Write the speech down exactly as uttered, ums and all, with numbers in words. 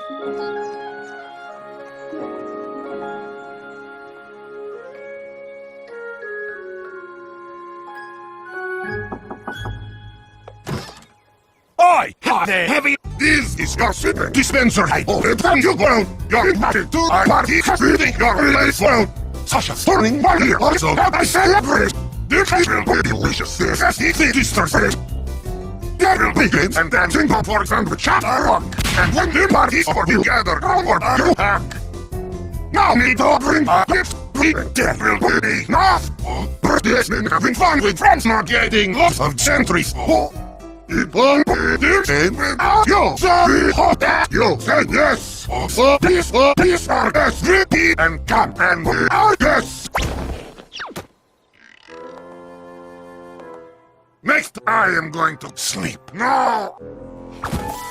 I have a heavy. This is your shipping dispenser. I open from your ground. You're invited to our party. Reading your relays world. Such a thorning one here. Also, I celebrate. This will be delicious. This is the distorted. Devil begins and dancing upwards and the chatter rock. And when the party's over, we'll gather onward to hack. Now need to bring a gift. Death will be enough. Birthdays been having fun with friends, not getting lots of centuries. It won't be the same without you. Sorry, hot that you say yes. So please, oh, please, our guests, repeat and come and be our guests. Next, I am going to sleep now.